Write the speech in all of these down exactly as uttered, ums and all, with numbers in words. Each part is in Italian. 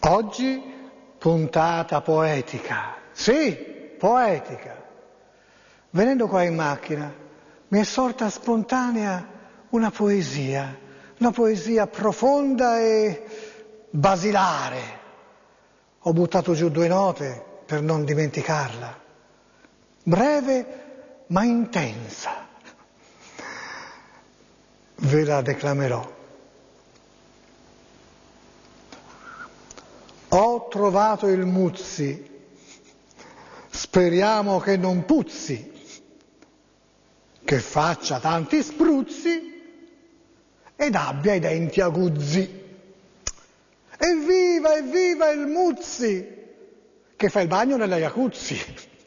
Oggi puntata poetica, sì, poetica. Venendo qua in macchina mi è sorta spontanea una poesia, una poesia profonda e basilare. Ho buttato giù due note per non dimenticarla. Breve ma intensa. Ve la declamerò. Ho trovato il Muzzi, speriamo che non puzzi, che faccia tanti spruzzi ed abbia i denti aguzzi. Evviva, evviva il Muzzi, che fa il bagno nella jacuzzi,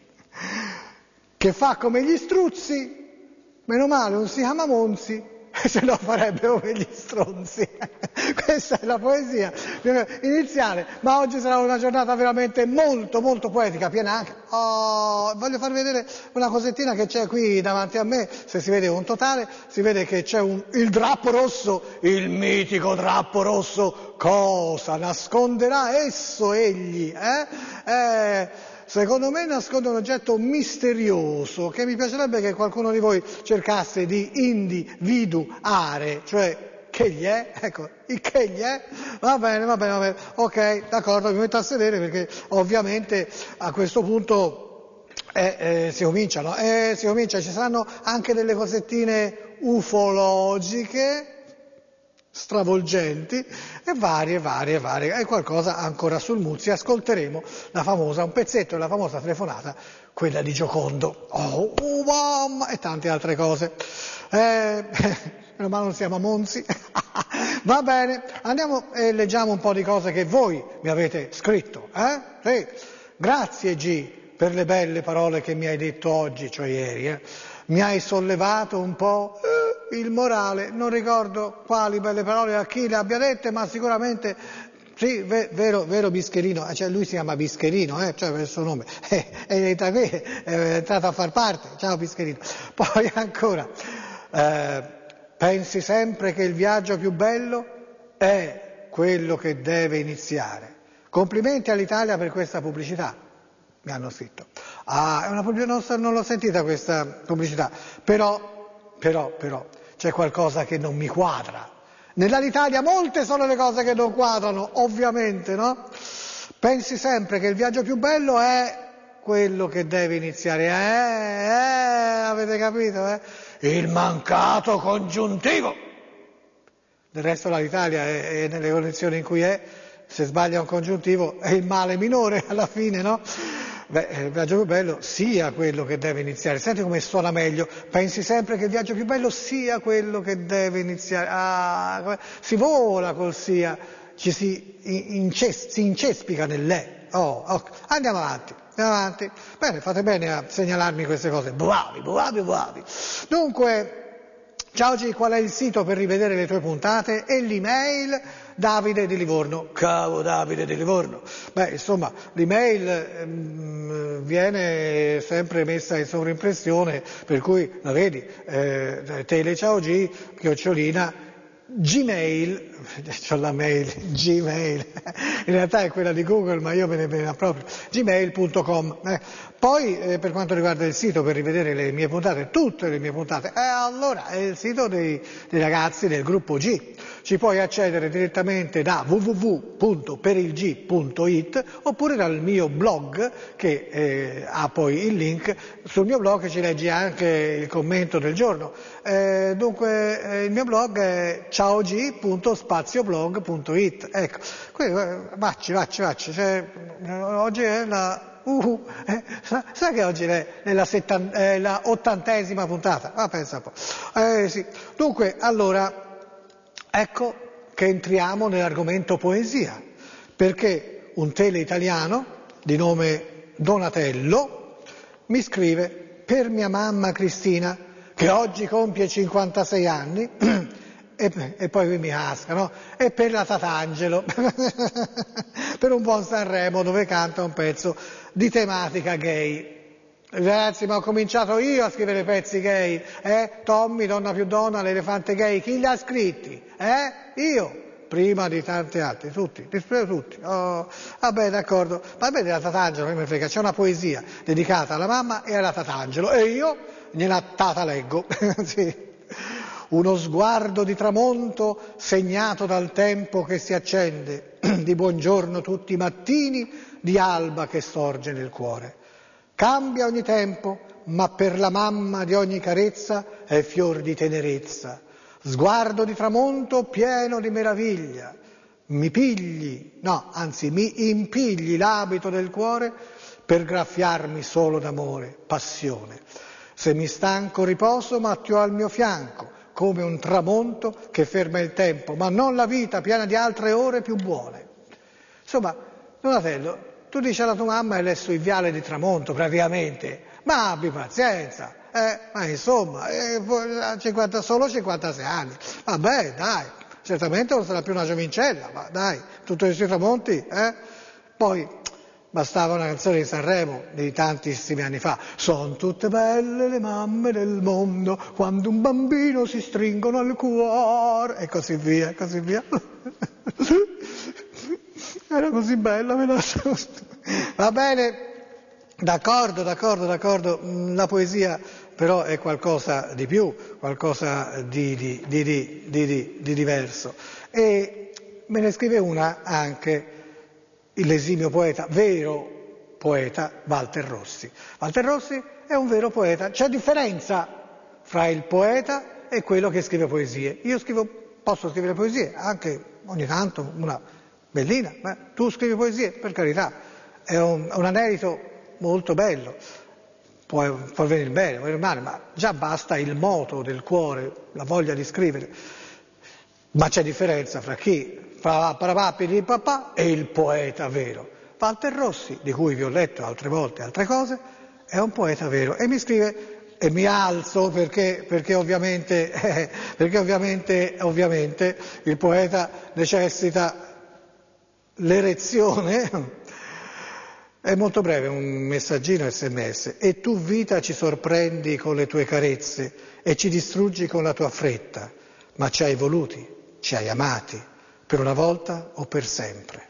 che fa come gli struzzi, meno male non si chiama Monzi, se no farebbe come gli stronzi. Questa è la poesia iniziale, ma oggi sarà una giornata veramente molto molto poetica, piena anche. Oh, voglio farvi vedere una cosettina che c'è qui davanti a me, se si vede un totale, si vede che c'è un, il drappo rosso, il mitico drappo rosso. Cosa nasconderà esso egli? Eh? Eh, secondo me nasconde un oggetto misterioso che mi piacerebbe che qualcuno di voi cercasse di individuare, cioè che gli è? Ecco, il che gli è? Va bene, va bene, va bene, ok, d'accordo, mi metto a sedere perché ovviamente a questo punto eh, eh, si comincia, no? Eh, si comincia, ci saranno anche delle cosettine ufologiche, stravolgenti e varie, varie, varie, e qualcosa ancora sul Muzzi. Ascolteremo la famosa, un pezzetto della famosa telefonata, quella di Giocondo, oh, oh mamma, e tante altre cose. Eh, meno male non siamo a Monzi. Va bene, andiamo e leggiamo un po' di cose che voi mi avete scritto. Eh? Sì. Grazie G per le belle parole che mi hai detto oggi, cioè ieri. Eh? Mi hai sollevato un po' eh, il morale, non ricordo quali belle parole a chi le abbia dette, ma sicuramente sì, ve, vero, vero Bischerino, cioè lui si chiama Bischerino, eh, cioè per il suo nome, eh, è, è, è entrato a far parte, ciao Bischerino. Poi ancora, eh, pensi sempre che il viaggio più bello è quello che deve iniziare. Complimenti all'Italia per questa pubblicità, mi hanno scritto. Ah, è una pubblicità, non, non l'ho sentita questa pubblicità, però, però, però, c'è qualcosa che non mi quadra. Nell'Italia molte sono le cose che non quadrano, ovviamente, no? Pensi sempre che il viaggio più bello è quello che deve iniziare. Eh, eh, avete capito, eh? Il mancato congiuntivo. Del resto l'Italia è, è nelle condizioni in cui è, se sbaglia un congiuntivo è il male minore alla fine, no? Beh, il viaggio più bello sia quello che deve iniziare. Senti come suona meglio. Pensi sempre che il viaggio più bello sia quello che deve iniziare. Ah, si vola col sia, ci si, inces- si incespica nell'è. Oh, oh. Andiamo avanti, andiamo avanti. Bene, fate bene a segnalarmi queste cose. Bravi, bravi, bravi. Dunque, ciao G, qual è il sito per rivedere le tue puntate e l'email? Davide di Livorno. Cavo Davide di Livorno. Beh, insomma, l'email ehm, viene sempre messa in sovrimpressione, per cui, la vedi, eh, tele ciao G, chiocciolina, Gmail, c'ho la mail, Gmail, in realtà è quella di Google, ma io me ne me ne approprio, gmail punto com. Eh. Poi, eh, per quanto riguarda il sito per rivedere le mie puntate, tutte le mie puntate, eh, allora è il sito dei, dei ragazzi del gruppo G. Ci puoi accedere direttamente da w w w punto perilg punto it oppure dal mio blog che eh, ha poi il link. Sul mio blog ci leggi anche il commento del giorno. Eh, dunque eh, il mio blog è ciaog punto spazioblog punto it. Ecco, qui, vacci, vacci, vacci. Cioè, oggi è la... Uh, eh, sa, sa che oggi è, è, la settant- è la ottantesima puntata? Ah, pensa un po'. Eh, sì. Dunque, allora... Ecco che entriamo nell'argomento poesia, perché un tele italiano di nome Donatello mi scrive: per mia mamma Cristina, che oggi compie cinquantasei anni, e, e poi mi casca, no? E per la Tatangelo, per un buon Sanremo dove canta un pezzo di tematica gay. Ragazzi, ma ho cominciato io a scrivere pezzi gay, eh? Tommy, Donna più donna, l'elefante gay, chi li ha scritti? Eh? Io. prima di tanti altri, tutti, li scrivo tutti. Oh, vabbè, d'accordo. Vabbè, della Tatangelo, che mi frega, c'è una poesia dedicata alla mamma e alla Tatangelo, e io gliela tata leggo. Sì. Uno sguardo di tramonto segnato dal tempo che si accende, di buongiorno tutti i mattini, di alba che sorge nel cuore. Cambia ogni tempo, ma per la mamma di ogni carezza è fior di tenerezza. Sguardo di tramonto pieno di meraviglia. Mi pigli, no, anzi mi impigli l'abito del cuore per graffiarmi solo d'amore, passione. Se mi stanco riposo, ma ti ho al mio fianco, come un tramonto che ferma il tempo, ma non la vita piena di altre ore più buone. Insomma, Donatello, tu dici alla tua mamma hai letto il viale di tramonto praticamente, ma abbi pazienza. Eh, ma insomma, eh, cinquanta, solo cinquantasei anni, vabbè dai, certamente non sarà più una giovincella, ma dai, tutti questi tramonti, eh? Poi bastava una canzone di Sanremo di tantissimi anni fa, son tutte belle le mamme del mondo, quando un bambino si stringono al cuore, e così via, e così via. Era così bella, me la so. Va bene. D'accordo, d'accordo, d'accordo, la poesia però è qualcosa di più, qualcosa di, di, di, di, di, di diverso. E me ne scrive una anche l'esimio poeta, vero poeta, Walter Rossi. Walter Rossi è un vero poeta, c'è differenza fra il poeta e quello che scrive poesie. Io scrivo, posso scrivere poesie, anche ogni tanto una bellina, ma tu scrivi poesie, per carità, è un, un anelito molto bello, può, può venire bene, può venire male, ma già basta il moto del cuore, la voglia di scrivere. Ma c'è differenza fra chi, fra papà di papà e il poeta vero. Walter Rossi, di cui vi ho letto altre volte altre cose, è un poeta vero e mi scrive, e mi alzo perché, perché, ovviamente, eh, perché ovviamente, ovviamente il poeta necessita l'erezione. È molto breve, un messaggino sms. E tu vita ci sorprendi con le tue carezze e ci distruggi con la tua fretta, ma ci hai voluti, ci hai amati, per una volta o per sempre.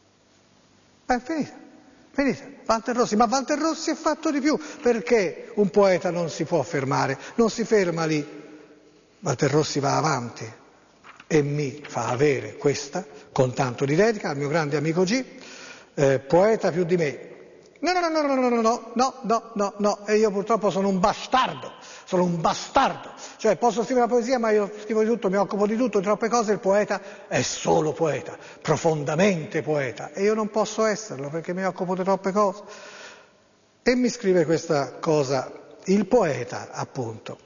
Ma è finita, finita. Walter Rossi, ma Walter Rossi è fatto di più, perché un poeta non si può fermare, non si ferma lì. Walter Rossi va avanti e mi fa avere questa, con tanto di dedica, al mio grande amico G, Eh, poeta più di me. No, no, no, no, no, no, no, no, no, no, no, no, e io purtroppo sono un bastardo, sono un bastardo, cioè posso scrivere la poesia ma io scrivo di tutto, mi occupo di tutto, di troppe cose, il poeta è solo poeta, profondamente poeta, e io non posso esserlo perché mi occupo di troppe cose. E mi scrive questa cosa, il poeta appunto,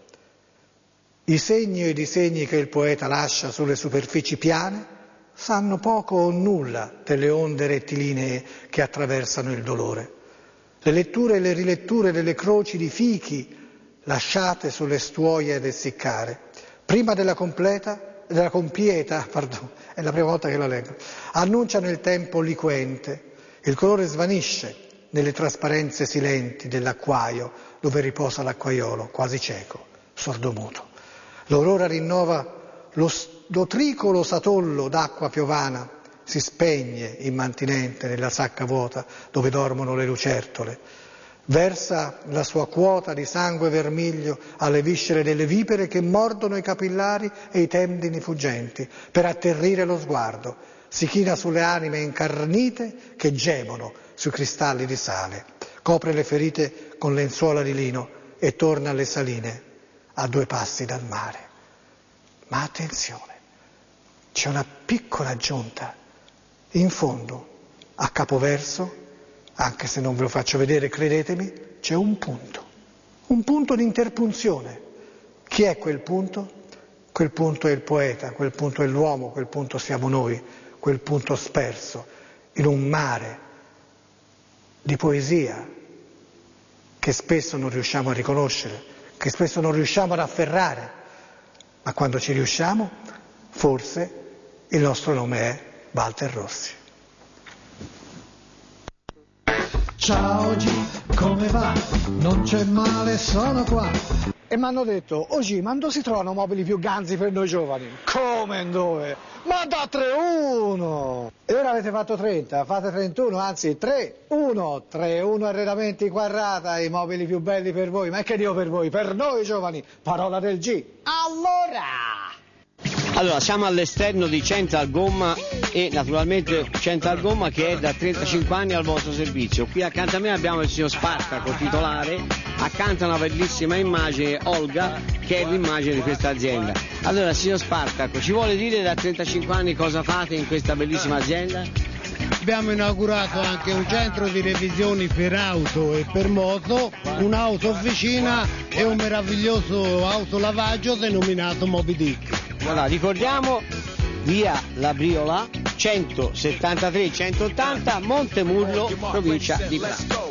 i segni e i disegni che il poeta lascia sulle superfici piane sanno poco o nulla delle onde rettilinee che attraversano il dolore. Le letture e le riletture delle croci di fichi lasciate sulle stuoie ed essiccare, prima della completa, della compieta, pardon, è la prima volta che la leggo, annunciano il tempo liquente, il colore svanisce nelle trasparenze silenti dell'acquaio dove riposa l'acquaiolo, quasi cieco, sordomuto. L'aurora rinnova lo Lo tricolo satollo d'acqua piovana si spegne immantinente nella sacca vuota dove dormono le lucertole, versa la sua quota di sangue vermiglio alle viscere delle vipere che mordono i capillari e i tendini fuggenti per atterrire lo sguardo, si china sulle anime incarnite che gemono sui cristalli di sale, copre le ferite con lenzuola di lino e torna alle saline a due passi dal mare. Ma attenzione! C'è una piccola aggiunta, in fondo, a capoverso, anche se non ve lo faccio vedere, credetemi, c'è un punto, un punto di interpunzione. Chi è quel punto? Quel punto è il poeta, quel punto è l'uomo, quel punto siamo noi, quel punto sperso in un mare di poesia che spesso non riusciamo a riconoscere, che spesso non riusciamo ad afferrare, ma quando ci riusciamo, forse il nostro nome è Walter Rossi. Ciao G, come va? Non c'è male, sono qua. e mi hanno detto, oggi, ma dove si trovano mobili più ganzi per noi giovani? Come dove? Ma da tre uno! E ora avete fatto trenta, fate trentuno, anzi tre uno, tre uno Arredamenti Quarrata, i mobili più belli per voi, ma che Dio per voi, per noi giovani, parola del G. Allora! Allora, siamo all'esterno di Central Gomma e naturalmente Central Gomma che è da trentacinque anni al vostro servizio. Qui accanto a me abbiamo il signor Spartaco, titolare, accanto a una bellissima immagine, Olga, che è l'immagine di questa azienda. Allora, signor Spartaco, ci vuole dire da trentacinque anni cosa fate in questa bellissima azienda? Abbiamo inaugurato anche un centro di revisioni per auto e per moto, un'auto officina e un meraviglioso autolavaggio denominato Moby Dick. Allora, ricordiamo via La Briola centosettantatré centottanta Montemurlo, provincia di Prato.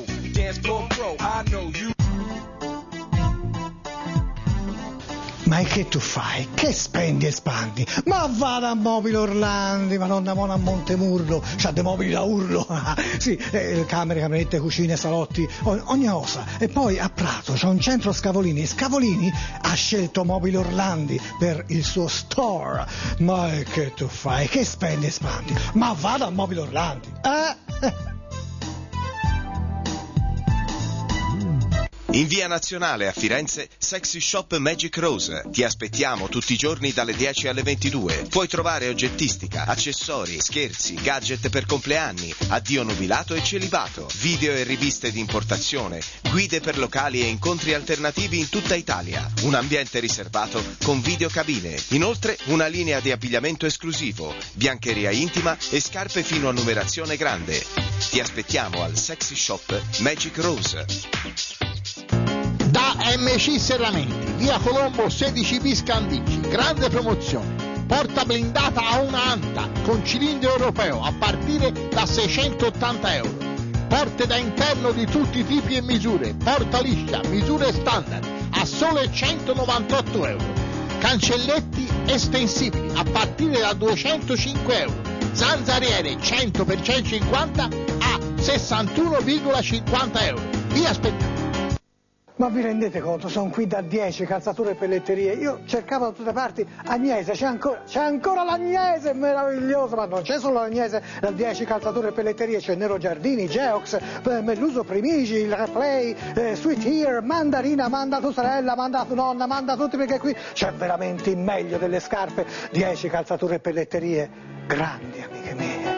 Ma che tu fai? Che spendi e spandi? Ma vada a Mobile Orlandi, ma non da Mona a Montemurlo, c'ha dei mobili da urlo, sì, eh, camere, camerette, cucine, salotti, ogni cosa. E poi a Prato c'è un centro Scavolini, Scavolini ha scelto Mobile Orlandi per il suo store. Ma che tu fai? Che spendi e spandi? Ma vada a Mobile Orlandi, eh? In via Nazionale a Firenze, Sexy Shop Magic Rose. Ti aspettiamo tutti i giorni dalle dieci alle ventidue. Puoi trovare oggettistica, accessori, scherzi, gadget per compleanni, addio nubilato e celibato, video e riviste di importazione, guide per locali e incontri alternativi in tutta Italia. Un ambiente riservato con videocabine. Inoltre una linea di abbigliamento esclusivo, biancheria intima e scarpe fino a numerazione grande. Ti aspettiamo al Sexy Shop Magic Rose. Da M C Serramenti, via Colombo sedici bis Candici, grande promozione. Porta blindata a una anta con cilindro europeo a partire da seicentottanta euro. Porte da interno di tutti i tipi e misure, porta liscia, misure standard a sole centonovantotto euro. Cancelletti estensibili a partire da duecentocinque euro. Zanzariere cento per centocinquanta a sessantuno virgola cinquanta euro. Vi aspettiamo. Ma vi rendete conto? Sono qui da dieci, calzature e pelletterie. Io cercavo da tutte parti Agnese, c'è ancora, c'è ancora l'Agnese, meraviglioso, ma non c'è solo l'Agnese, da dieci calzature e pelletterie, c'è Nero Giardini, Geox, eh, Melluso Primigi, il Replay, eh, Sweet Ear, Mandarina, manda tua sorella, manda tua nonna, manda tutti, perché qui c'è veramente il meglio delle scarpe, dieci calzature e pelletterie, grandi amiche mie.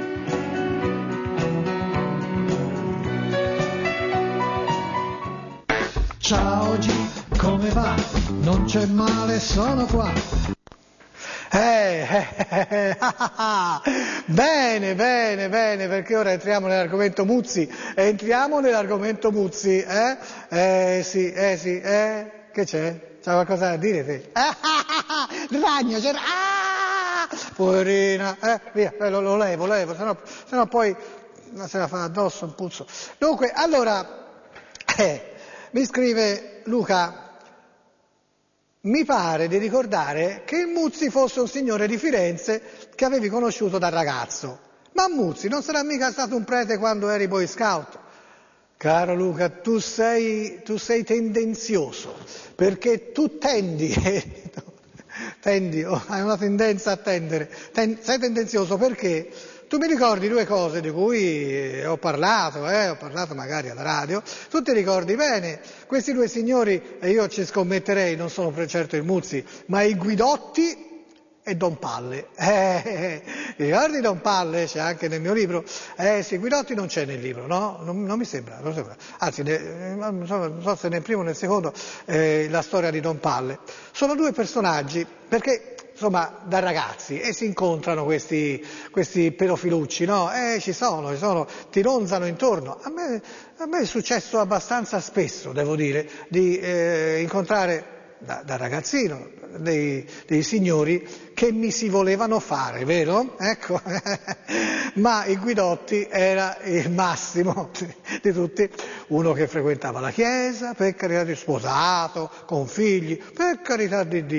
Ciao G, come va? Non c'è male, sono qua. Eh, eh, eh, ah, bene, bene, bene, perché ora entriamo nell'argomento Muzzi, entriamo nell'argomento Muzzi, eh? Eh sì, eh sì, eh? Che c'è? C'è qualcosa da dire te? Ah, ah, ah, il ragno, c'era, ah, poverina, eh, via, eh, lo, lo levo, lo levo, sennò, sennò poi se la fa addosso un puzzo. Dunque, allora, eh, mi scrive Luca, mi pare di ricordare che il Muzzi fosse un signore di Firenze che avevi conosciuto da ragazzo. Ma Muzzi non sarà mica stato un prete quando eri Boy Scout? Caro Luca, tu sei, tu sei tendenzioso, perché tu tendi, tendi, oh, hai una tendenza a tendere, ten, sei tendenzioso perché tu mi ricordi due cose di cui ho parlato, eh, ho parlato magari alla radio, tu ti ricordi bene, questi due signori, e io ci scommetterei, non sono per certo il Muzzi, ma i Guidotti e Don Palle. Eh, eh, ricordi Don Palle? C'è anche nel mio libro. Eh sì, Guidotti non c'è nel libro, no? Non, non mi sembra, non sembra. Anzi, ne, non, so, non so se nel primo o nel secondo, eh, la storia di Don Palle. Sono due personaggi, perché insomma, da ragazzi, e si incontrano questi, questi pedofilucci, no? Eh, ci sono, ci sono, ti ronzano intorno. A me, a me è successo abbastanza spesso, devo dire, di eh, incontrare da, da ragazzino dei, dei signori che mi si volevano fare, vero? Ecco, ma il Guidotti era il massimo di tutti, uno che frequentava la chiesa, per carità di sposato, con figli, per carità di Dio.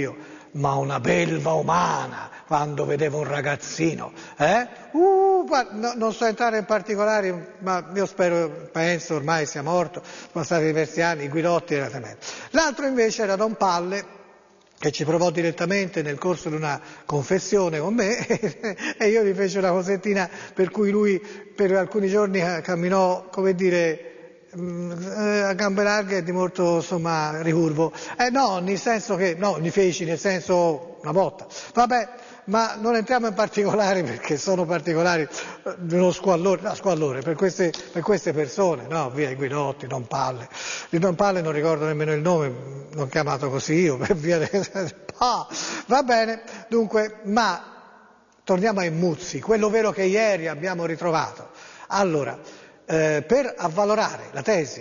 ma una belva umana quando vedevo un ragazzino, eh? Uh, no, non so entrare in particolari, ma io spero, penso, ormai sia morto, sono passati diversi anni, i Guidotti era tremendo. L'altro invece era Don Palle, che ci provò direttamente nel corso di una confessione con me e io gli feci una cosettina per cui lui per alcuni giorni camminò, come dire, a gambe larghe e di molto, insomma, ricurvo. Eh no, nel senso che, no, gli feci, nel senso, una botta. Vabbè, ma non entriamo in particolari perché sono particolari di uno squallore, no, squallore per queste, per queste persone, no, via i Guidotti, Don Palle. Di Don Palle non ricordo nemmeno il nome, l'ho chiamato così io, per via de... ah, va bene, dunque, ma torniamo ai Muzzi, quello vero che ieri abbiamo ritrovato. Allora, eh, per avvalorare la tesi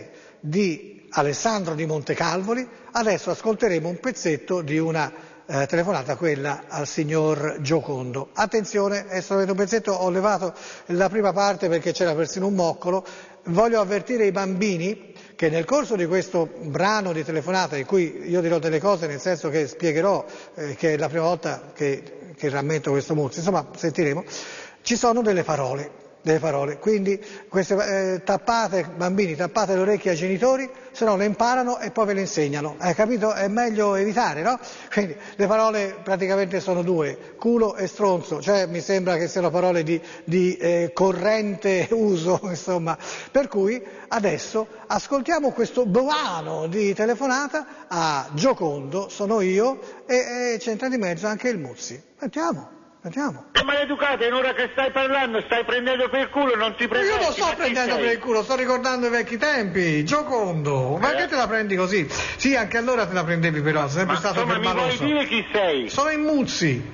di Alessandro di Montecalvoli, adesso ascolteremo un pezzetto di una Eh, telefonata, quella al signor Giocondo. Attenzione, è stato un pezzetto, ho levato la prima parte perché c'era persino un moccolo. Voglio avvertire i bambini che nel corso di questo brano di telefonata, in cui io dirò delle cose, nel senso che spiegherò eh, che è la prima volta che, che rammento questo Muzzi, insomma sentiremo, ci sono delle parole. delle parole, quindi queste eh, tappate, bambini, tappate le orecchie ai genitori, se no le imparano e poi ve le insegnano, hai capito? È meglio evitare, no? Quindi le parole praticamente sono due, culo e stronzo, cioè mi sembra che siano parole di, di eh, corrente uso, insomma, per cui adesso ascoltiamo questo brano di telefonata a Giocondo, sono io, e, e c'entra di mezzo anche il Muzzi. Sentiamo. Andiamo. Ma maleducato, in ora che stai parlando stai prendendo per il culo, non ti prendi. Io non sto prendendo per il culo, sto ricordando i vecchi tempi, Giocondo, ma eh? Che te la prendi così? Sì, anche allora te la prendevi però, sei sempre ma stato insomma, permaloso. Mi vuoi dire chi sei? Sono in Muzzi,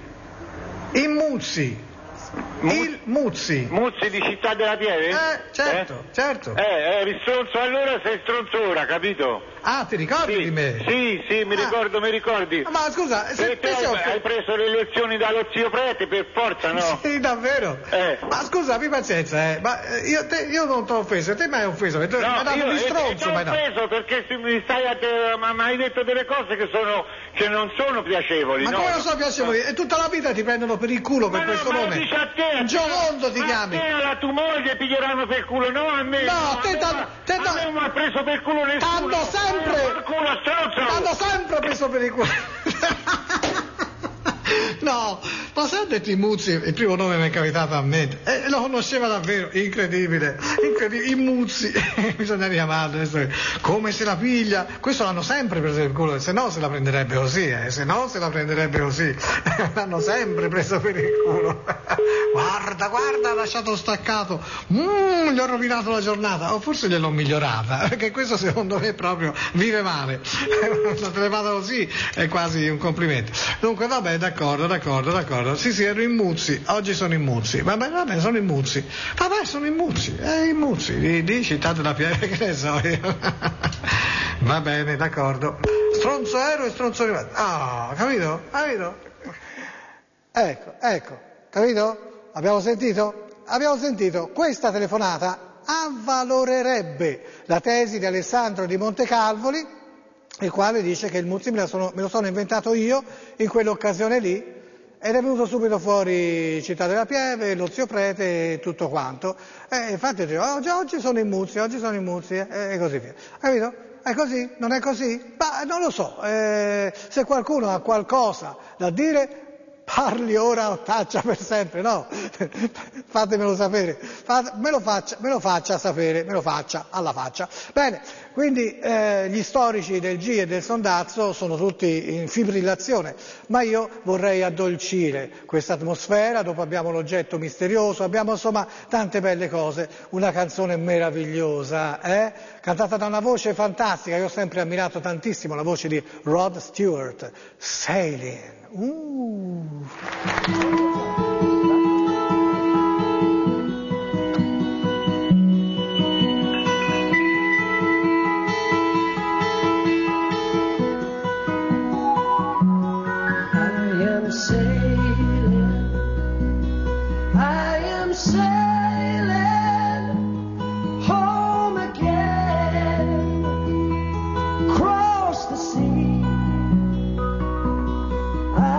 in Muzzi. Mu- il Muzzi. Muzzi di Città della Pieve? Eh, certo, eh? certo. Eh, eri stronzo allora, sei stronzo ora, capito? Ah, ti ricordi sì, di me? Sì, sì, mi ah. ricordo, mi ricordi. Ma scusa, se te hai, hai preso le lezioni dallo zio Prete, per forza, no? Sì, davvero? Eh. Ma scusa, abbi pazienza, eh. Ma io, te, io non ti ho offeso, te mi hai offeso, mi hai dato di stronzo. Non ti ho offeso perché mi stai a te, ma mi hai detto delle cose che sono che non sono piacevoli, ma no? come non sono piacevoli? E tutta la vita ti prendono per il culo per ma questo no, nome. Ma dice a te, Giocondo ti chiami. A te alla tua moglie piglieranno per culo, no a me. No, no, te a te me non mi ha preso per culo nessuno. T'hanno sempre. Per culo, T'hanno sempre preso per il culo. No, ma se ha detto i Muzzi, il primo nome mi è capitato a mente, e eh, lo conosceva davvero, incredibile, incredibile, i Muzzi, bisogna richiamarlo, come se la piglia, questo l'hanno sempre preso per il culo, se no se la prenderebbe così, eh, se no se la prenderebbe così, l'hanno sempre preso per il culo, guarda, guarda, ha lasciato staccato, mm, gli ho rovinato la giornata, o forse gliel'ho migliorata, perché questo secondo me proprio vive male, una telefata così è quasi un complimento, dunque vabbè, d'accordo, d'accordo, d'accordo. Sì, sì, ero in Muzzi, oggi sono in Muzzi. Vabbè, vabbè, sono in Muzzi. Vabbè, sono in Muzzi, eh, in Muzzi, di, di Città della Pieve, che ne so io. Va bene, d'accordo. Stronzo ero e stronzo rimasto. Ah, capito? Capito? Ecco, ecco, capito? Abbiamo sentito? Abbiamo sentito. Questa telefonata avvalorerebbe la tesi di Alessandro di Montecalvoli, il quale dice che il Muzzi me, sono, me lo sono inventato io in quell'occasione lì ed è venuto subito fuori Città della Pieve, lo zio Prete e tutto quanto. E infatti dico, oggi, oggi sono in Muzzi, oggi sono in Muzzi e, e così via. Capito? È così? Non è così? Ma non lo so. Eh, se qualcuno ha qualcosa da dire, parli ora o taccia per sempre, no? Fatemelo sapere, Fate, me, lo faccia, me lo faccia sapere, me lo faccia alla faccia. Bene, quindi eh, gli storici del G e del Sondazzo sono tutti in fibrillazione, ma io vorrei addolcire questa atmosfera, dopo abbiamo l'oggetto misterioso, abbiamo insomma tante belle cose, una canzone meravigliosa, eh? Cantata da una voce fantastica, io ho sempre ammirato tantissimo la voce di Rod Stewart, Sailing. Uh. I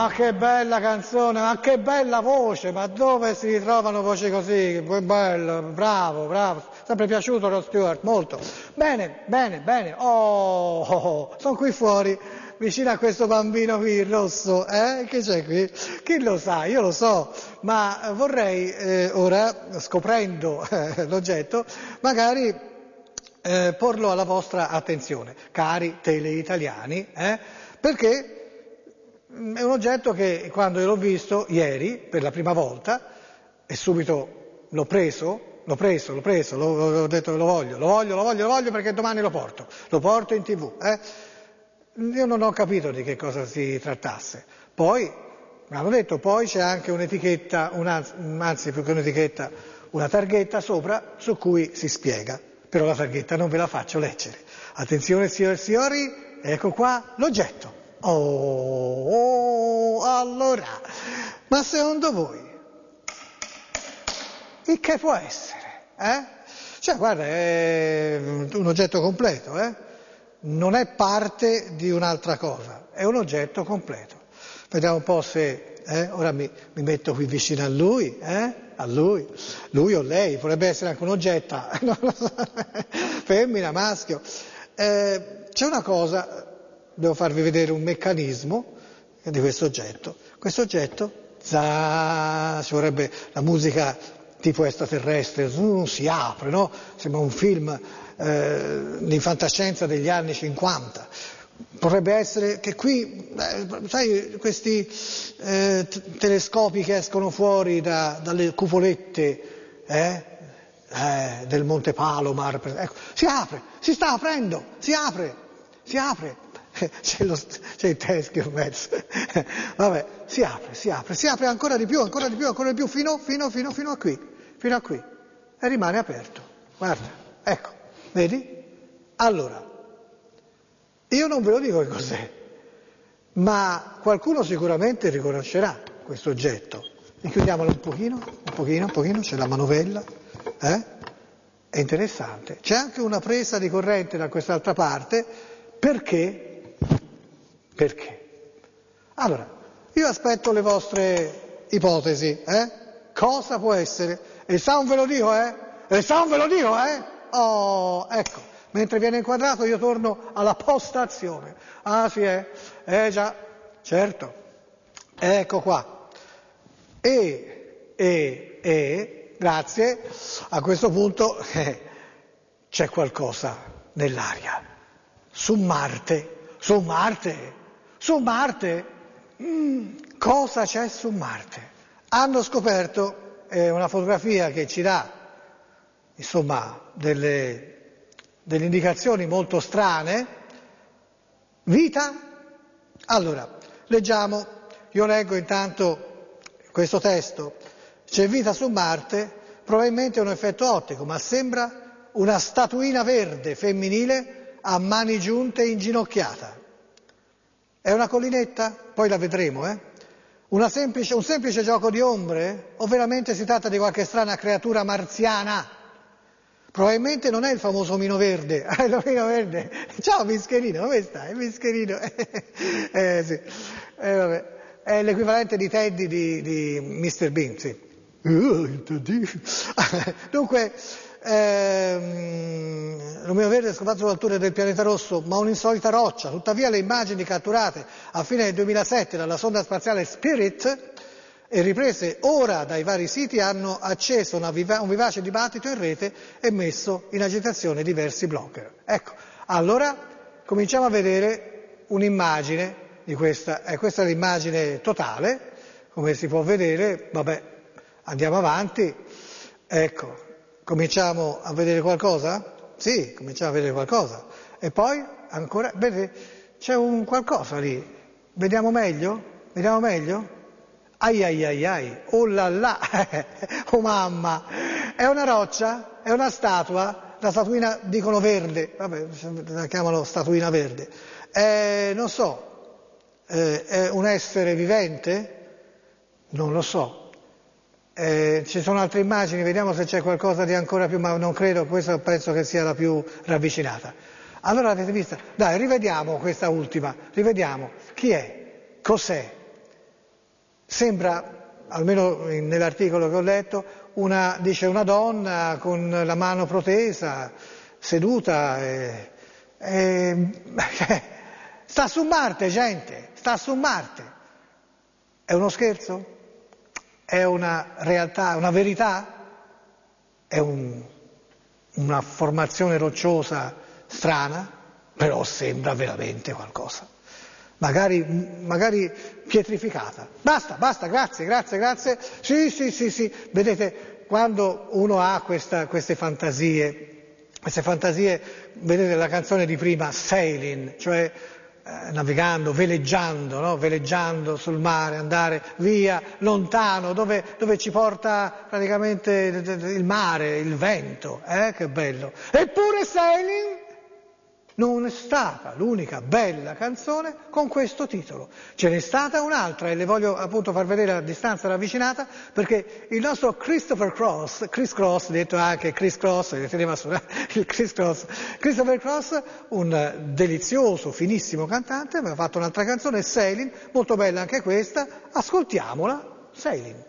Ma che bella canzone, ma che bella voce, ma dove si trovano voci così? Bello, bravo, bravo, sempre piaciuto Rod Stewart, molto. Bene, bene, bene, oh, oh, oh, sono qui fuori, vicino a questo bambino qui, il rosso, eh? Che c'è qui? Chi lo sa? Io lo so, ma vorrei eh, ora, scoprendo eh, l'oggetto, magari eh, porlo alla vostra attenzione, cari teleitaliani, eh? Perché è un oggetto che quando l'ho visto ieri, per la prima volta, e subito l'ho preso, l'ho preso, l'ho preso, l'ho, l'ho detto che lo voglio, lo voglio, lo voglio, lo voglio perché domani lo porto, lo porto in tv. Eh? Io non ho capito di che cosa si trattasse. Poi, mi hanno detto, poi c'è anche un'etichetta, una, anzi più che un'etichetta, una targhetta sopra su cui si spiega. Però la targhetta non ve la faccio leggere. Attenzione signore e signori, ecco qua l'oggetto. Oh, oh, allora, ma secondo voi, e che può essere? Eh? Cioè, guarda, è un oggetto completo, eh? Non è parte di un'altra cosa, è un oggetto completo. Vediamo un po' se, eh? Ora mi, mi metto qui vicino a lui, eh? A lui, lui o lei, potrebbe essere anche un oggetto, non lo so. Femmina, maschio. Eh, c'è una cosa. Devo farvi vedere un meccanismo di questo oggetto. Questo oggetto, za, ci vorrebbe la musica tipo extraterrestre, uh, si apre, no? Sembra un film eh, di fantascienza degli anni cinquanta. Potrebbe essere che qui, eh, sai, questi eh, t- telescopi che escono fuori da, dalle cupolette eh, eh, del Monte Palomar, ecco, si apre, si sta aprendo, si apre, si apre. C'è, lo, c'è il teschio in mezzo. Vabbè, si apre, si apre, si apre ancora di più, ancora di più, ancora di più, fino, fino, fino, fino a qui, fino a qui. E rimane aperto. Guarda, ecco, vedi? Allora, io non ve lo dico che cos'è, ma qualcuno sicuramente riconoscerà questo oggetto. Richiudiamolo un pochino, un pochino, un pochino, c'è la manovella, eh? È interessante. C'è anche una presa di corrente da quest'altra parte, perché? Perché? Allora, io aspetto le vostre ipotesi, eh? Cosa può essere? Il sound ve lo dico, eh? Il sound ve lo dico, eh? Oh, ecco, mentre viene inquadrato io torno alla postazione. Ah sì, eh? Eh già, certo. Ecco qua. E, e, e, grazie, a questo punto eh, c'è qualcosa nell'aria. Su Marte, su Marte. Su Marte? Mm, cosa c'è su Marte? Hanno scoperto eh, una fotografia che ci dà, insomma, delle, delle indicazioni molto strane. Vita? Allora, leggiamo, io leggo intanto questo testo. C'è vita su Marte, probabilmente è un effetto ottico, ma sembra una statuina verde femminile a mani giunte inginocchiata. È una collinetta? Poi la vedremo, eh? Una semplice, un semplice gioco di ombre? O veramente si tratta di qualche strana creatura marziana? Probabilmente non è il famoso omino verde. Ah, l'omino verde. Ciao Mischerino, come stai? Mischerino. eh, sì. eh, vabbè. È l'equivalente di Teddy di, di mister Bean, sì. Dunque, ehm, l'omino verde è scoperto sull'altura del pianeta rosso, ma un'insolita roccia. Tuttavia le immagini catturate a fine del duemilasette dalla sonda spaziale Spirit e riprese ora dai vari siti hanno acceso una viva- un vivace dibattito in rete e messo in agitazione diversi blogger. Ecco, allora cominciamo a vedere un'immagine di questa, e questa è l'immagine totale, come si può vedere, vabbè, andiamo avanti, ecco, cominciamo a vedere qualcosa? Sì, cominciamo a vedere qualcosa. E poi ancora, vedete, c'è un qualcosa lì, vediamo meglio? Vediamo meglio? Ai ai ai ai, oh là là, oh mamma, è una roccia, è una statua, la statuina dicono verde, vabbè, la chiamano statuina verde, è, non so, eh, è un essere vivente? Non lo so. Eh, ci sono altre immagini, vediamo se c'è qualcosa di ancora più, ma non credo, questa penso che sia la più ravvicinata. Allora l'avete vista? Dai, rivediamo questa ultima, rivediamo. Chi è? Cos'è? sembra, almeno nell'articolo che ho letto, una, dice una donna con la mano protesa, seduta, e, e, sta su Marte, gente, sta su Marte. È uno scherzo? È una realtà, una verità? È un, una formazione rocciosa strana, però sembra veramente qualcosa. Magari, magari pietrificata. Basta, basta, grazie, grazie, grazie. Sì, sì, sì, sì. Vedete, quando uno ha questa, queste fantasie, queste fantasie, vedete la canzone di prima, Sailing, cioè eh, navigando, veleggiando, no? Veleggiando sul mare, andare via, lontano, dove, dove ci porta praticamente il mare, il vento, eh? Che bello. Eppure Sailing non è stata l'unica bella canzone con questo titolo. Ce n'è stata un'altra e le voglio appunto far vedere a distanza ravvicinata, perché il nostro Christopher Cross, Chris Cross, detto anche Chris Cross, teneva su il Chris Cross, Christopher Cross, un delizioso, finissimo cantante, aveva fatto un'altra canzone, Sailing, molto bella anche questa, ascoltiamola, Sailing.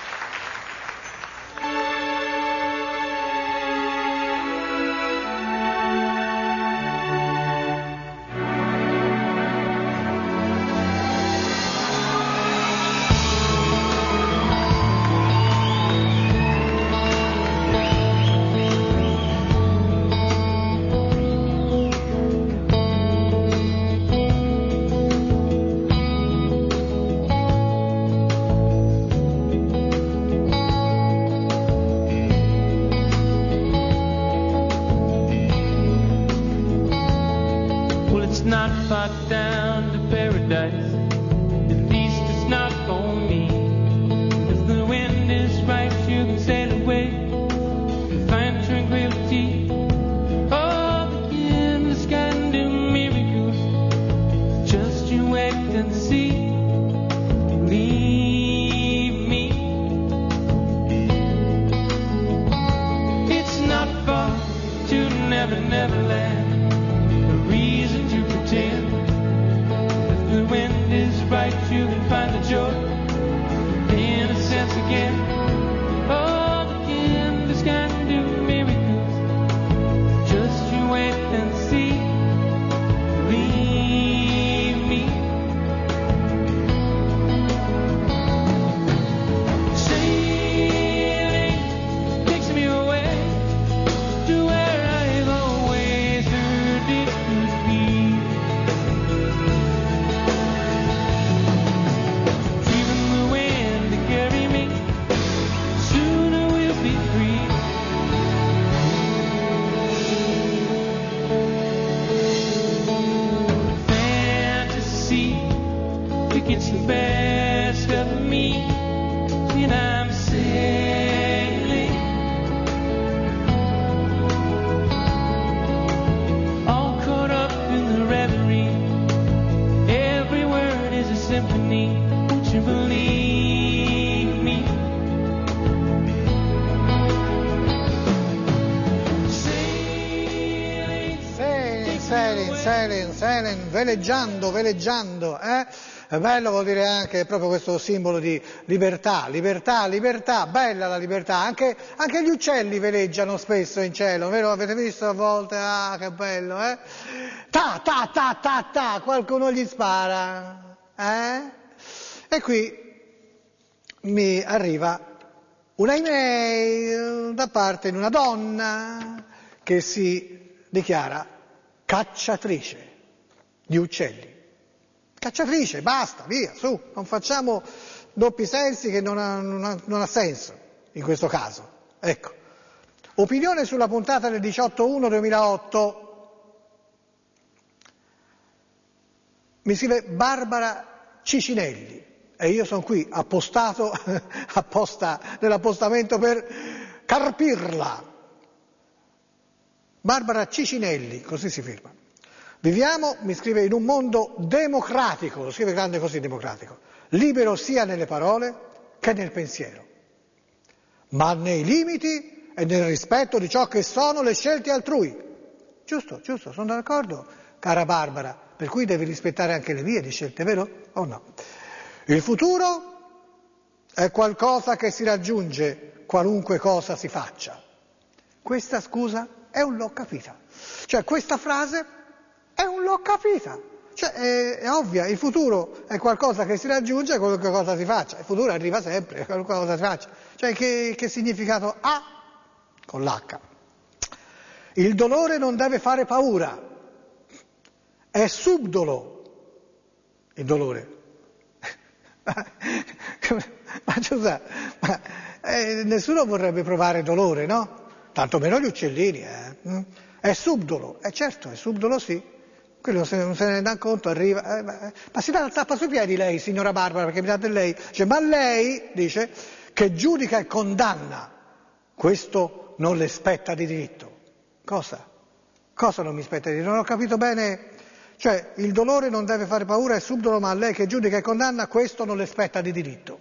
Veleggiando, veleggiando, eh? È bello, vuol dire anche proprio questo simbolo di libertà, libertà, libertà, bella la libertà, anche, anche gli uccelli veleggiano spesso in cielo, vero? Avete visto a volte? Ah, che bello, eh? Ta, ta, ta, ta, ta, qualcuno gli spara, eh? E qui mi arriva una email da parte di una donna che si dichiara cacciatrice di uccelli. Cacciatrice, basta, via, su, non facciamo doppi sensi che non ha, non ha, non ha senso in questo caso. Ecco. Opinione sulla puntata del diciotto uno duemilaotto. Mi scrive Barbara Cicinelli e io sono qui appostato apposta nell'appostamento per carpirla. Barbara Cicinelli, così si firma. Viviamo, mi scrive, in un mondo democratico, lo scrive grande così, democratico, libero sia nelle parole che nel pensiero, ma nei limiti e nel rispetto di ciò che sono le scelte altrui. Giusto, giusto, sono d'accordo, cara Barbara, per cui devi rispettare anche le mie di scelte, vero o no? Il futuro è qualcosa che si raggiunge qualunque cosa si faccia. Questa, scusa, è un l'ho capita. Cioè questa frase è un l'ho capita. Cioè è, è ovvia, il futuro è qualcosa che si raggiunge qualunque cosa si faccia. Il futuro arriva sempre, qualunque cosa si faccia. Cioè che, che significato ha con l'H? Il dolore non deve fare paura, è subdolo il dolore. Ma scusa, ma, eh, nessuno vorrebbe provare dolore, no? Tanto meno gli uccellini, eh? È subdolo, è eh, certo, è subdolo sì. Quello se non se ne dà conto arriva, eh, ma, ma si dà la zappa sui piedi lei, signora Barbara, perché mi date lei? Dice, ma lei, dice, che giudica e condanna, questo non le spetta di diritto. Cosa? Cosa non mi spetta di diritto? Non ho capito bene. Cioè, il dolore non deve fare paura, è subdolo, ma a lei che giudica e condanna, questo non le spetta di diritto.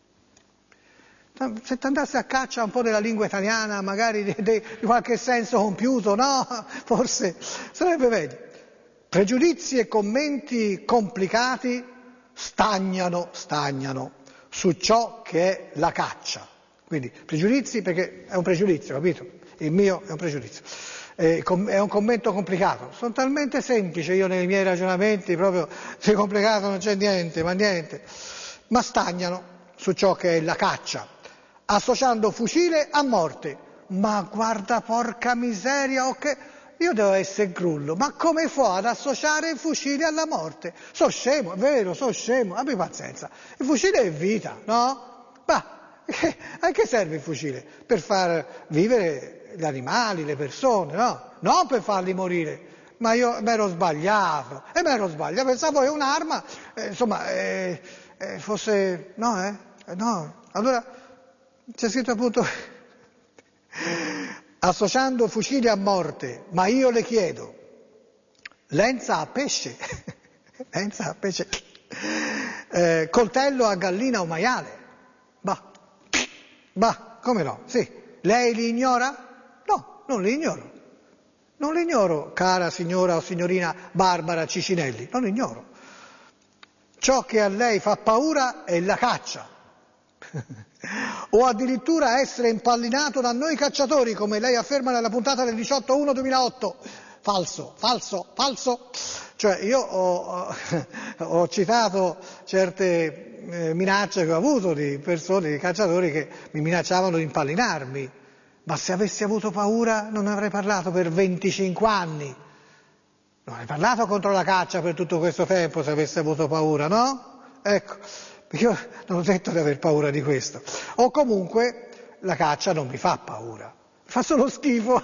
Se ti andasse a caccia un po' della lingua italiana, magari di, di, di qualche senso compiuto, no? Forse sarebbe meglio. Pregiudizi e commenti complicati stagnano, stagnano su ciò che è la caccia. Quindi pregiudizi perché è un pregiudizio, capito? Il mio è un pregiudizio. È un commento complicato, sono talmente semplice io nei miei ragionamenti, proprio se è complicato non c'è niente, ma niente, ma stagnano su ciò che è la caccia, associando fucile a morte. Ma guarda, porca miseria, ok, io devo essere grullo, ma come fa ad associare il fucile alla morte? So scemo, è vero, so scemo, abbi pazienza, il fucile è vita, no? Ma a che serve il fucile? Per far vivere gli animali, le persone, no? Non per farli morire. Ma io mi ero sbagliato, e mi ero sbagliato, pensavo che un'arma, eh, insomma, eh, eh, fosse... No, eh? No. Allora, c'è scritto appunto, associando fucili a morte, ma io le chiedo, lenza a pesce, lenza a pesce, eh, coltello a gallina o maiale, bah, bah, come no, sì, lei li ignora? No, non li ignoro. Non li ignoro, cara signora o signorina Barbara Cicinelli, non li ignoro. Ciò che a lei fa paura è la caccia. O addirittura essere impallinato da noi cacciatori, come lei afferma nella puntata del diciotto uno duemilaotto. Falso, falso, falso. Cioè io ho, ho citato certe eh, minacce che ho avuto di persone, di cacciatori che mi minacciavano di impallinarmi. Ma se avessi avuto paura non avrei parlato per venticinque anni. Non avrei parlato contro la caccia per tutto questo tempo se avessi avuto paura, no? Ecco, io non ho detto di aver paura di questo. O comunque la caccia non mi fa paura, fa solo schifo.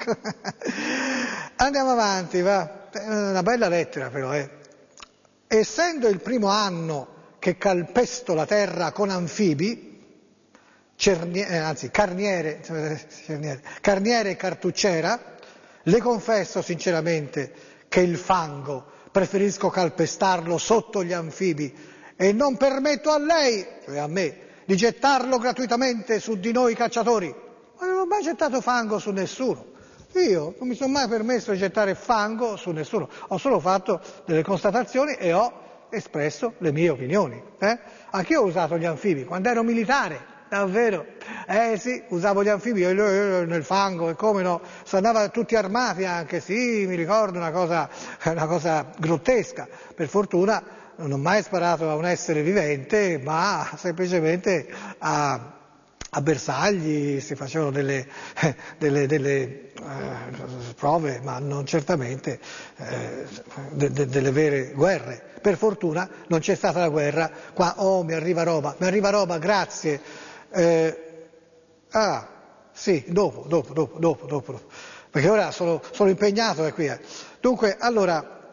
Andiamo avanti, va. È una bella lettera però, eh. Essendo il primo anno che calpesto la terra con anfibi, Cerniere, anzi carniere, cerniere, carniere e cartucciera, le confesso sinceramente che il fango preferisco calpestarlo sotto gli anfibi e non permetto a lei, cioè a me, di gettarlo gratuitamente su di noi cacciatori. Ma non ho mai gettato fango su nessuno. Io non mi sono mai permesso di gettare fango su nessuno. Ho solo fatto delle constatazioni e ho espresso le mie opinioni. Eh? Anche io ho usato gli anfibi quando ero militare. Davvero? Eh sì, usavo gli anfibi io, io, io, nel fango e come no, si andava tutti armati anche, sì, mi ricordo una cosa, una cosa grottesca. Per fortuna non ho mai sparato a un essere vivente, ma semplicemente a, a bersagli si facevano delle, delle, delle eh, prove, ma non certamente eh, de, de, delle vere guerre. Per fortuna non c'è stata la guerra, qua, oh mi arriva roba, mi arriva roba, grazie. Eh, ah, sì, dopo, dopo, dopo, dopo, dopo, perché ora sono, sono impegnato eh, qui. Eh. Dunque, allora,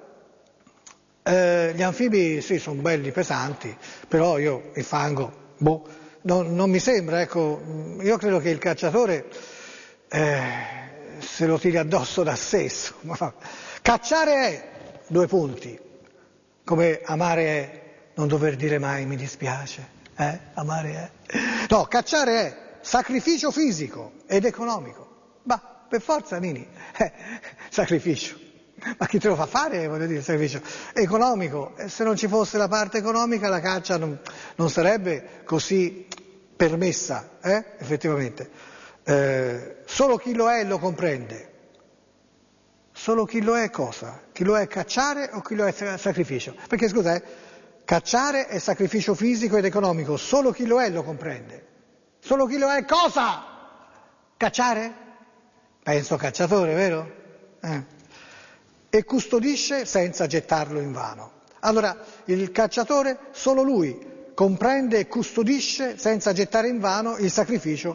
eh, gli anfibi sì, sono belli, pesanti, però io il fango, boh, non, non mi sembra, ecco, io credo che il cacciatore eh, se lo tiri addosso da stesso. Cacciare è, due punti, come amare è non dover dire mai mi dispiace. Eh? Amare è. No, cacciare è sacrificio fisico ed economico. Ma per forza, Nini, eh, sacrificio. Ma chi te lo fa fare, voglio dire, sacrificio economico. E se non ci fosse la parte economica la caccia non, non sarebbe così permessa, eh? effettivamente, eh, solo chi lo è lo comprende. Solo chi lo è cosa? Chi lo è cacciare o chi lo è sacrificio? Perché scusa, eh, cacciare è sacrificio fisico ed economico, solo chi lo è lo comprende. Solo chi lo è cosa? Cacciare? Penso cacciatore, vero? Eh. E custodisce senza gettarlo in vano. Allora, il cacciatore, solo lui comprende e custodisce senza gettare in vano il sacrificio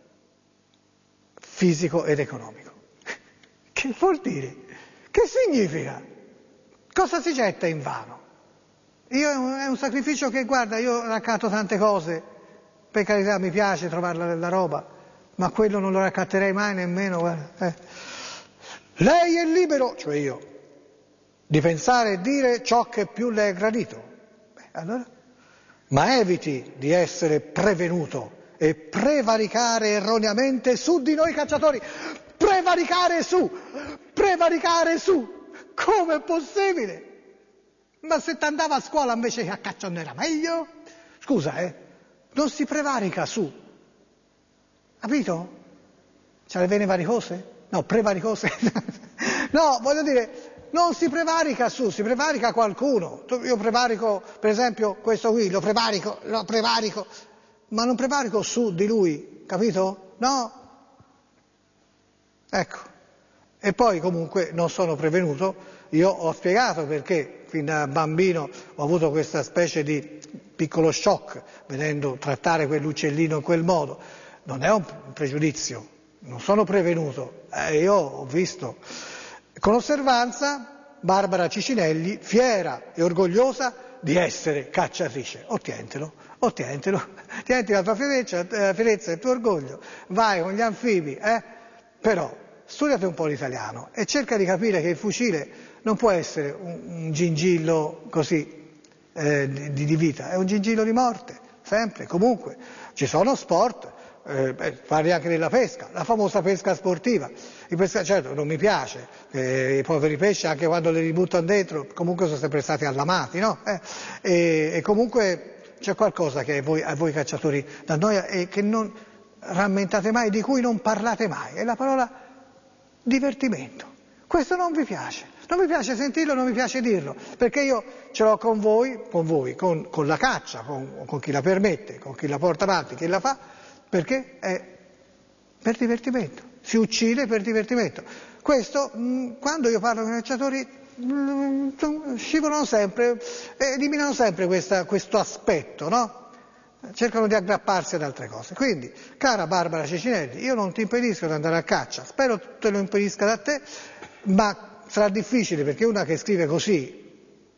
fisico ed economico. Che vuol dire? Che significa? Cosa si getta in vano? Io è un, è un sacrificio che, guarda, io raccanto tante cose, per carità mi piace trovare la, la roba, ma quello non lo raccatterei mai nemmeno, guarda. Eh. Lei è libero, cioè io, di pensare e dire ciò che più le è gradito. Beh, allora, ma eviti di essere prevenuto e prevaricare erroneamente su di noi cacciatori. Prevaricare su, prevaricare su, come è possibile? Ma se ti andava a scuola invece che a caccia non era meglio? Scusa, eh, non si prevarica su, capito? C'ha le vene varicose? No, prevaricose? No, voglio dire, non si prevarica su, si prevarica qualcuno. Io prevarico, per esempio, questo qui, lo prevarico, lo prevarico, ma non prevarico su di lui, capito? No. Ecco, e poi comunque non sono prevenuto, io ho spiegato perché fin da bambino ho avuto questa specie di piccolo shock vedendo trattare quell'uccellino in quel modo, non è un pregiudizio, non sono prevenuto, eh, io ho visto. Con osservanza Barbara Cicinelli, fiera e orgogliosa di essere cacciatrice, ottientelo, ottientelo, tienti la tua fierezza, la fierezza e il tuo orgoglio, vai con gli anfibi, eh? Però studiate un po' l'italiano e cerca di capire che il fucile non può essere un, un gingillo così eh, di, di vita, è un gingillo di morte, sempre, comunque. Ci sono sport, eh, parli anche della pesca, la famosa pesca sportiva. Il pesca, certo, non mi piace, eh, i poveri pesci anche quando li ributtano dentro, comunque sono sempre stati allamati, no? Eh, e, e comunque c'è qualcosa che a voi, a voi cacciatori da noia e che non rammentate mai, di cui non parlate mai, è la parola divertimento. Questo non vi piace, non mi piace sentirlo, non mi piace dirlo, perché io ce l'ho con voi, con voi, con, con la caccia, con, con chi la permette, con chi la porta avanti, chi la fa, perché è per divertimento, si uccide per divertimento. Questo, mh, quando io parlo con i cacciatori, mh, scivolano sempre, eliminano sempre questa, questo aspetto, no? Cercano di aggrapparsi ad altre cose. Quindi, cara Barbara Cicinelli, io non ti impedisco di andare a caccia, spero te lo impedisca da te, ma sarà difficile perché una che scrive così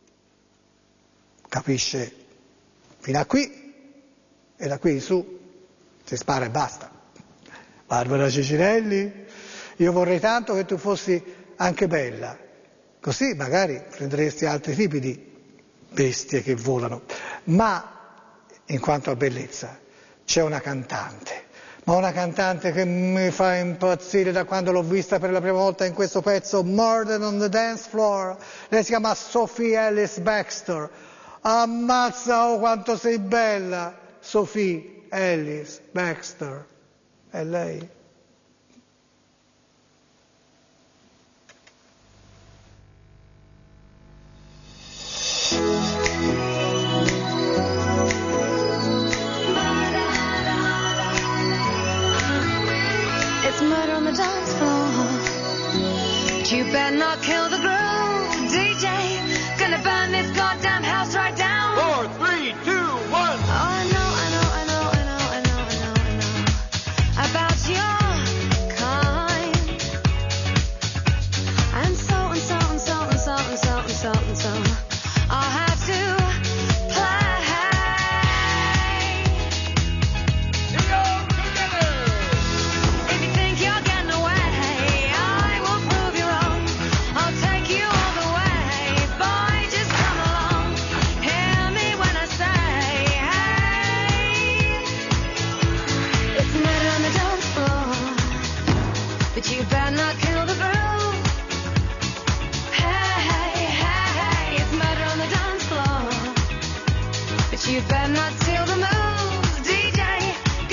capisce fino a qui e da qui in su si spara e basta. Barbara Cicinelli, io vorrei tanto che tu fossi anche bella, così magari prenderesti altri tipi di bestie che volano, ma in quanto a bellezza c'è una cantante, ma una cantante che mi fa impazzire da quando l'ho vista per la prima volta in questo pezzo Murder on the Dance Floor. Lei si chiama Sophie Ellis Bextor. Ammazza, oh quanto sei bella, Sophie Ellis Bextor. È lei. You better not kill the groove, D J. Gonna burn this goddamn house right down. Four, three, two, one. Oh, I know, I know, I know, I know, I know, I know, I know about your kind. And so and so and so and so and so and so and so. I'll have to play. Here we go together. If you think you're getting away, I will prove you wrong. I'll take you all the way, boy, just come along. Hear me when I say, hey, it's murder on the dance floor, but you better not kill the groove. Hey, hey, hey, hey, it's murder on the dance floor, but you better not steal the moves, D J.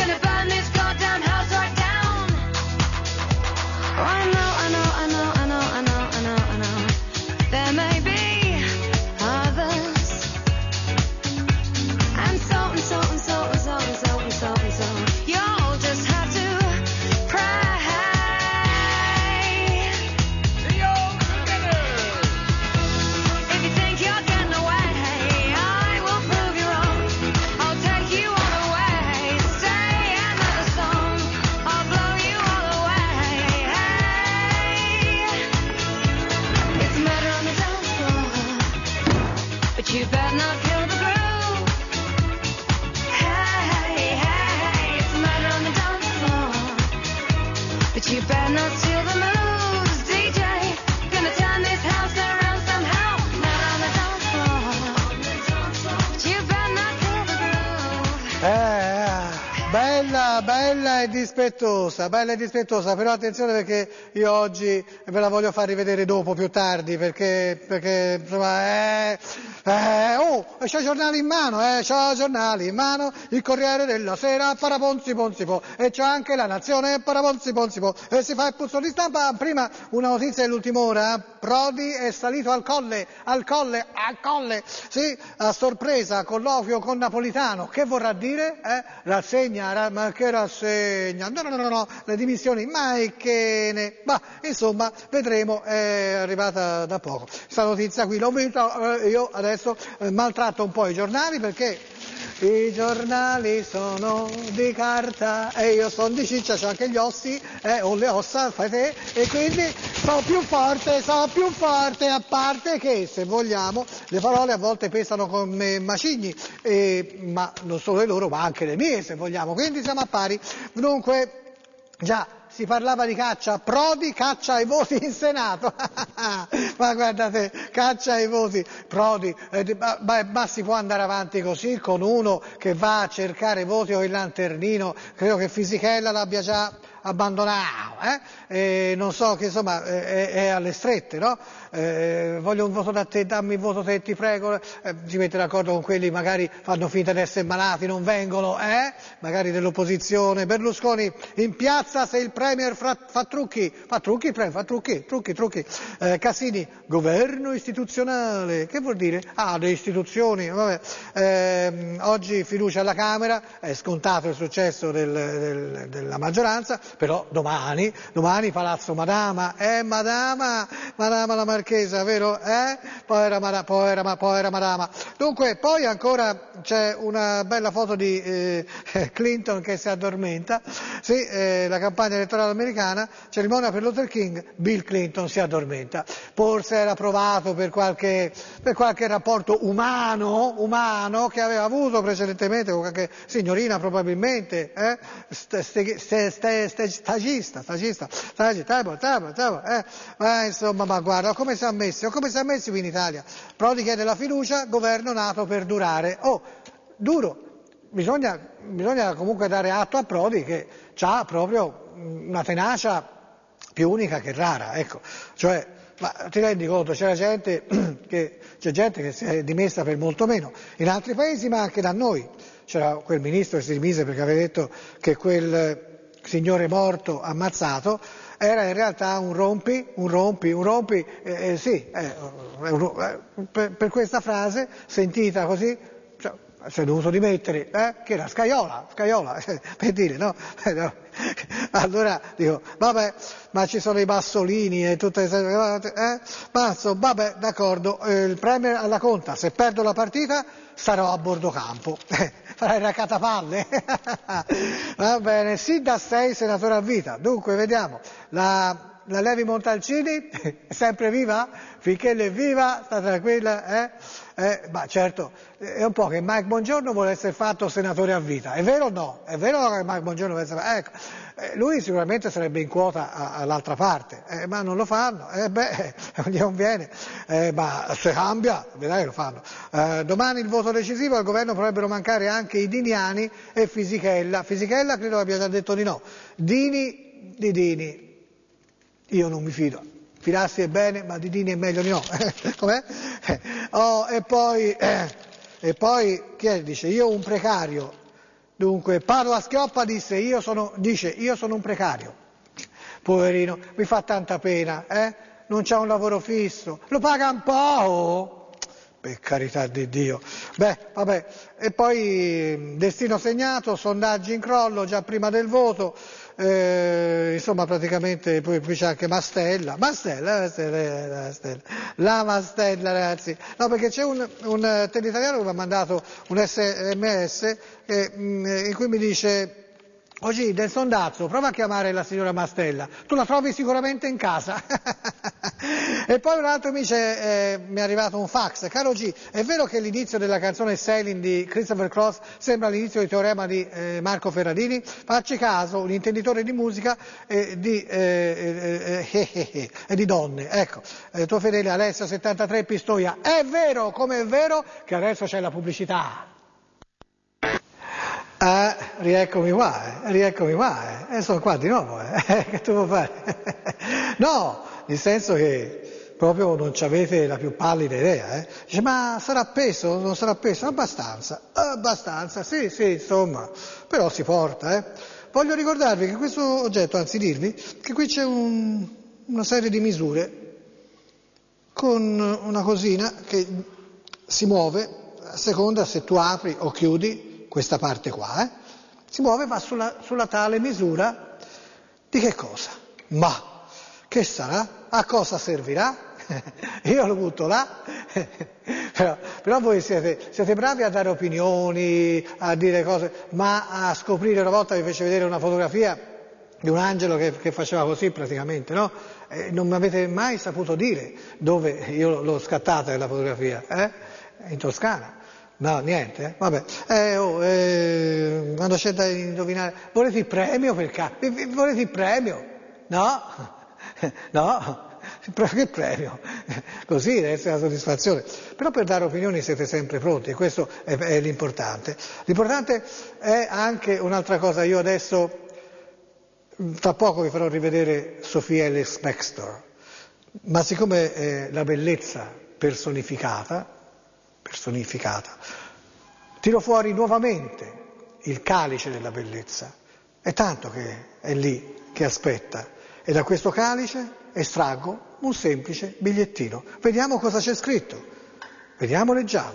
better not kill the groove. Hey, hey, it's murder on the dance floor. But you better not steal the moves, D J. Gonna turn this house around somehow. Murder on the dance floor. But you better not kill the groove. Eh, bella, bella e dispettosa, bella e dispettosa, però attenzione perché io oggi ve la voglio far rivedere dopo, più tardi, perché, perché insomma, eh, eh, oh, c'ho i giornali in mano, eh, c'ho i giornali in mano, il Corriere della Sera, paraponzi ponzi po, e c'ho anche La Nazione, paraponzi ponzi po, e si fa il puzzo di stampa. Prima una notizia dell'ultima ora, Prodi è salito al colle, al colle, al colle, sì, a sorpresa, colloquio con Napolitano, che vorrà dire? Eh? Rassegna, ra- ma che rassegna? No, no, no, no, no, le dimissioni, mai che ne... Ma, insomma, vedremo, è arrivata da poco. Questa notizia qui l'ho vista, eh, io adesso eh, maltratto un po' i giornali perché i giornali sono di carta e io sono di ciccia, c'ho anche gli ossi, eh, ho le ossa, fai te, e quindi sono più forte, sono più forte, a parte che, se vogliamo, le parole a volte pesano come macigni, e, ma non solo le loro, ma anche le mie, se vogliamo, quindi siamo a pari. Dunque, già, si parlava di caccia, Prodi caccia i voti in Senato, ma guardate, caccia i voti, Prodi, eh, ma, ma, ma si può andare avanti così con uno che va a cercare voti o il lanternino? Credo che Fisichella l'abbia già abbandonato, eh? E non so, che insomma è, è alle strette, no? Eh, voglio un voto da te, dammi il voto te, ti prego, eh, si mette d'accordo con quelli, magari fanno finta di essere malati, non vengono, eh? Magari dell'opposizione. Berlusconi in piazza se il premier fa, fa trucchi, fa trucchi, pre, fa trucchi, trucchi, trucchi. Eh, Casini, governo istituzionale, che vuol dire? Ah, le istituzioni, vabbè. Eh, oggi fiducia alla Camera, è scontato il successo del, del, della maggioranza, però domani, domani Palazzo Madama, eh Madama, Madama la Marchesa, vero? Eh? Povera, Mada, povera, ma, povera Madama. Dunque, poi ancora c'è una bella foto di eh, Clinton che si addormenta, sì, eh, la campagna elettorale americana, cerimonia per Luther King, Bill Clinton si addormenta. Forse era provato per qualche, per qualche rapporto umano, umano che aveva avuto precedentemente con qualche signorina probabilmente, eh? Ste, ste, ste, ste, stagista, stagista, stagista, tabo, tabo, tabo, eh? Ma insomma, ma guarda, come si è messi, o come si è messi qui in Italia? Prodi chiede la fiducia, governo nato per durare. Oh, duro, bisogna, bisogna comunque dare atto a Prodi che ha proprio una tenacia più unica che rara, ecco, cioè, ma ti rendi conto, c'era gente che, c'è gente che si è dimessa per molto meno, in altri paesi ma anche da noi. C'era quel ministro che si dimise perché aveva detto che quel signore morto ammazzato era in realtà un rompi, un rompi, un rompi, eh, eh, sì, eh, eh, per, per questa frase sentita così, cioè, si è dovuto dimettere, eh, che era Scaiola, Scaiola, eh, per dire, no? Allora dico, vabbè, ma ci sono i Bassolini e tutte le cose, eh? Ma insomma, vabbè, d'accordo, eh, il Premier alla conta, se perdo la partita sarò a bordo campo, eh, farai raccattapalle, va bene, sì da sei senatore a vita, dunque vediamo, la... La Levi Montalcini è sempre viva? Finché lei è viva, sta tranquilla, eh? Eh, ma certo, è un po' che Mike Bongiorno vuole essere fatto senatore a vita, è vero o no? È vero che Mike Bongiorno vuole essere... Ecco, eh, lui sicuramente sarebbe in quota a, all'altra parte, eh, ma non lo fanno, eh beh, non gli conviene, eh, ma se cambia, vedrai che lo fanno. Eh, domani il voto decisivo, al governo potrebbero mancare anche i Diniani e Fisichella. Fisichella credo abbia già detto di no. Dini, di Dini. Io non mi fido, fidarsi è bene, ma di Dini è meglio di no. Com'è? Oh, e poi, eh, e poi, chi è? Dice, io un precario. Dunque, Padoa Schioppa disse, io sono, dice, io sono un precario. Poverino, mi fa tanta pena, eh? Non c'ha un lavoro fisso, lo paga un po'. Per carità di Dio. Beh, vabbè, e poi destino segnato, sondaggi in crollo già prima del voto. Eh, insomma praticamente poi, poi c'è anche Mastella, Mastella, Mastella, Mastella, la Mastella ragazzi, no perché c'è un, un teleitaliano che mi ha mandato un sms eh, in cui mi dice oggi del sondazzo prova a chiamare la signora Mastella, tu la trovi sicuramente in casa. E poi un altro mi dice, eh, mi è arrivato un fax: caro G, è vero che l'inizio della canzone Sailing di Christopher Cross sembra l'inizio di Teorema di eh, Marco Ferradini? Facci caso, un intenditore di musica e di, eh, eh, eh, eh, eh, di donne. Ecco, eh, tuo fedele Alessio settantatré Pistoia. È vero, come è vero che adesso c'è la pubblicità. Eh, rieccomi qua, eh, rieccomi qua, eh, e sono qua di nuovo, eh, che tu vuoi fare? No, nel senso che proprio non ci avete la più pallida idea, eh. Dice, ma sarà appeso? Non sarà appeso? Abbastanza, abbastanza, sì, sì, insomma, però si porta, eh. Voglio ricordarvi che questo oggetto, anzi dirvi, che qui c'è un, una serie di misure con una cosina che si muove a seconda se tu apri o chiudi questa parte qua, eh? Si muove, va sulla, sulla tale misura di che cosa? Ma che sarà? A cosa servirà? Io lo butto là, però, però voi siete, siete bravi a dare opinioni, a dire cose, ma a scoprire, una volta vi fece vedere una fotografia di un angelo che, che faceva così praticamente, no? E non mi avete mai saputo dire dove io l'ho scattata la fotografia, eh? In Toscana. No, niente, eh? Vabbè. Eh, oh, eh, quando c'è da indovinare, volete il premio per caso? Volete il premio? No? No? Che premio? Così deve essere la soddisfazione. Però per dare opinioni siete sempre pronti e questo è, è l'importante. L'importante è anche un'altra cosa. Io adesso, tra poco vi farò rivedere Sophia Ellis-Bextor, ma siccome è la bellezza personificata, personificata, tiro fuori nuovamente il calice della bellezza. È tanto che è lì, che aspetta, e da questo calice estraggo un semplice bigliettino. Vediamo cosa c'è scritto. Vediamo, leggiamo.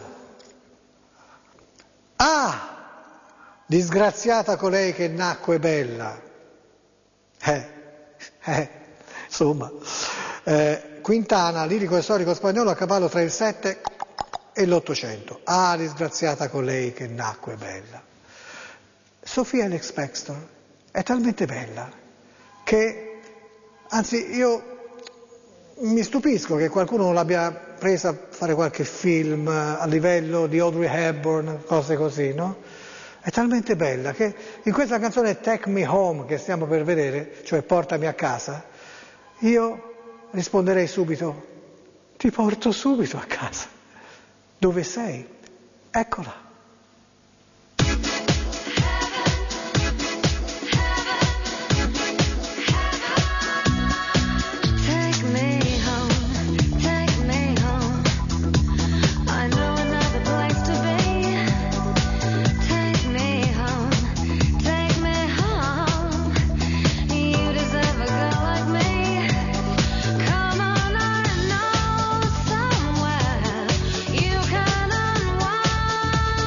Ah, disgraziata colei che nacque bella. Eh, eh, insomma, eh, Quintana, lirico e storico spagnolo, a cavallo tra il sette e l'Ottocento. Ah, disgraziata colei che nacque bella. Sophia Ellis-Bextor è talmente bella che, anzi, io mi stupisco che qualcuno non l'abbia presa a fare qualche film a livello di Audrey Hepburn, cose così, no? È talmente bella che in questa canzone Take Me Home che stiamo per vedere, cioè Portami a casa, io risponderei subito: ti porto subito a casa. Dove sei? Eccola. Come on, I know somewhere you can unwind.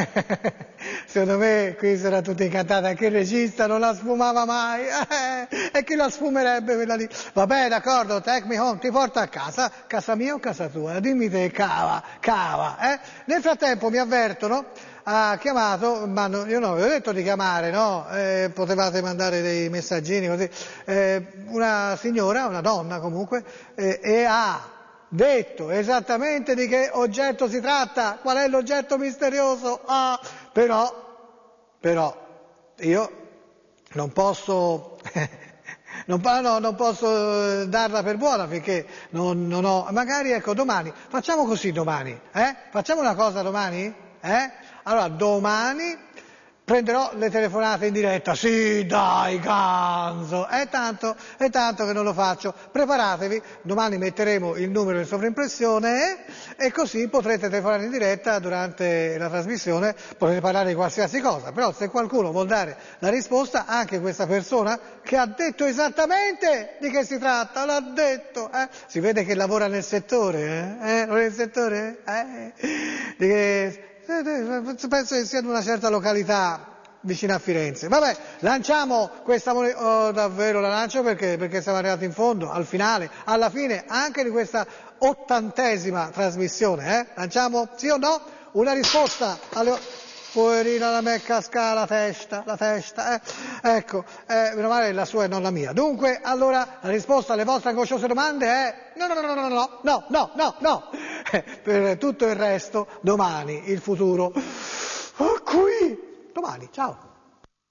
Secondo me qui sarà tutti incantati, anche il regista non la sfumava mai, eh, e chi la sfumerebbe quella lì? Vabbè, d'accordo, take me home, ti porto a casa, casa mia o casa tua? Dimmi te, cava, cava, eh? Nel frattempo mi avvertono, ha chiamato, ma no, io non avevo detto di chiamare, no? Eh, potevate mandare dei messaggini così, eh, una signora, una donna comunque, eh, e ha detto esattamente di che oggetto si tratta, qual è l'oggetto misterioso, ah, però, però, io non posso, non, no, non posso darla per buona finché non, non ho, magari ecco domani, facciamo così domani, eh? Facciamo una cosa domani, eh? Allora domani prenderò le telefonate in diretta, sì dai Ganzo, è tanto, è tanto che non lo faccio, preparatevi, domani metteremo il numero in sovraimpressione eh, e così potrete telefonare in diretta durante la trasmissione, potete parlare di qualsiasi cosa, però se qualcuno vuol dare la risposta, anche questa persona che ha detto esattamente di che si tratta, l'ha detto, eh? Si vede che lavora nel settore, eh? eh? Nel settore? Eh? Di che... penso che sia in una certa località vicino a Firenze. Vabbè, lanciamo questa moneta, oh, davvero la lancio perché, perché siamo arrivati in fondo, al finale, alla fine anche di questa ottantesima trasmissione, eh? Lanciamo sì o no? Una risposta alle... Poverina la me casca la testa, la testa, eh? Ecco, eh, meno male la sua e non la mia. Dunque, allora, la risposta alle vostre angosciose domande è no, no, no, no, no, no, no, no, no, no. Eh, per tutto il resto, domani, il futuro. Oh, qui! Domani, ciao.